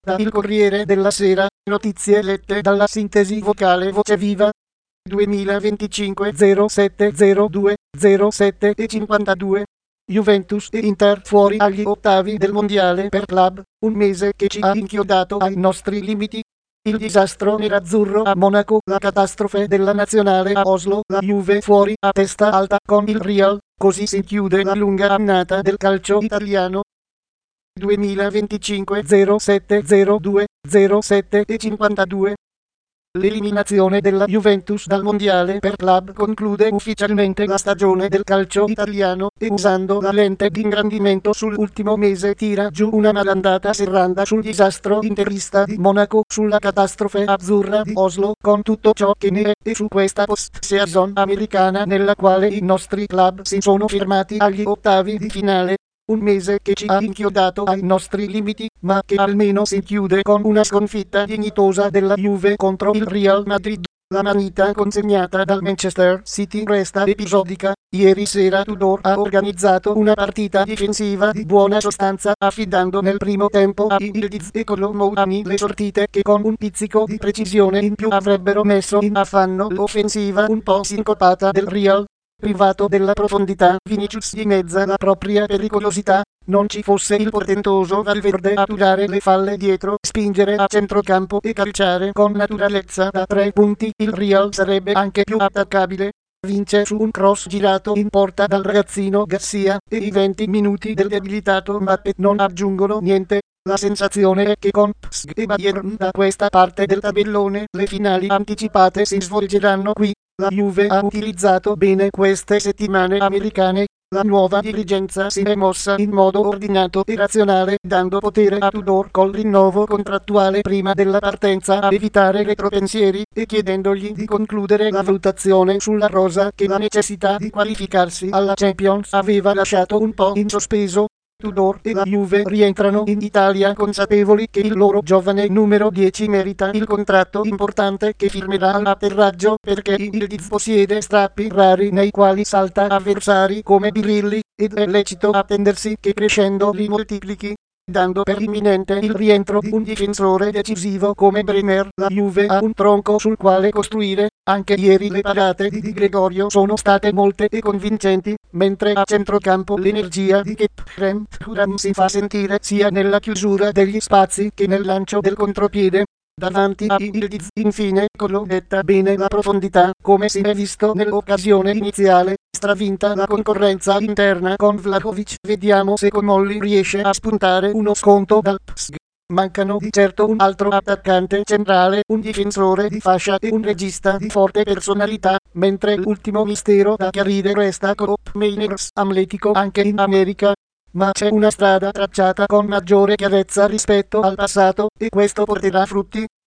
Da Il Corriere della Sera, notizie lette dalla sintesi vocale Voce Viva. 2025 0702 07 e 52. Juventus e Inter fuori agli ottavi del mondiale per club, un mese che ci ha inchiodato ai nostri limiti. Il disastro nerazzurro a Monaco, la catastrofe della nazionale a Oslo, la Juve fuori a testa alta con il Real, così si chiude la lunga annata del calcio italiano. 2025 0702 07 e 52. L'eliminazione della Juventus dal mondiale per club conclude ufficialmente la stagione del calcio italiano e usando la lente di ingrandimento sull'ultimo mese tira giù una malandata serranda sul disastro interista di Monaco, sulla catastrofe azzurra di Oslo, con tutto ciò che ne è, e su questa post-season americana nella quale i nostri club si sono fermati agli ottavi di finale. Un mese che ci ha inchiodato ai nostri limiti, ma che almeno si chiude con una sconfitta dignitosa della Juve contro il Real Madrid. La manita consegnata dal Manchester City resta episodica. Ieri sera Tudor ha organizzato una partita difensiva di buona sostanza, affidando nel primo tempo a Yildiz e Kolomoani le sortite che con un pizzico di precisione in più avrebbero messo in affanno l'offensiva un po' sincopata del Real. Privato della profondità, Vinicius dimezza la propria pericolosità. Non ci fosse il portentoso Valverde a turare le falle dietro, spingere a centrocampo e calciare con naturalezza da 3 punti, il Real sarebbe anche più attaccabile. Vince su un cross girato in porta dal ragazzino Garcia, e i 20 minuti del debilitato Mbappé non aggiungono niente. La sensazione è che con PSG e Bayern da questa parte del tabellone le finali anticipate si svolgeranno qui. La Juve ha utilizzato bene queste settimane americane. La nuova dirigenza si è mossa in modo ordinato e razionale, dando potere a Tudor col rinnovo contrattuale prima della partenza a evitare retropensieri, e chiedendogli di concludere la valutazione sulla rosa che la necessità di qualificarsi alla Champions aveva lasciato un po' in sospeso. Tudor e la Juve rientrano in Italia consapevoli che il loro giovane numero 10 merita il contratto importante che firmerà all'atterraggio, perché Yildiz possiede strappi rari nei quali salta avversari come birilli, ed è lecito attendersi che crescendo li moltiplichi. Dando per imminente il rientro di un difensore decisivo come Bremer, la Juve ha un tronco sul quale costruire. Anche ieri le parate di Di Gregorio sono state molte e convincenti, mentre a centrocampo l'energia di Thuram si fa sentire sia nella chiusura degli spazi che nel lancio del contropiede. Davanti a Yildiz infine Kolo detta bene la profondità, come si è visto nell'occasione iniziale. Stravinta la concorrenza interna con Vlahovic, vediamo se Comolli riesce a spuntare uno sconto dal PSG. Mancano di certo un altro attaccante centrale, un difensore di fascia e un regista di forte personalità, mentre l'ultimo mistero da chiarire resta Koop Meiners, amletico anche in America. Ma c'è una strada tracciata con maggiore chiarezza rispetto al passato, e questo porterà frutti.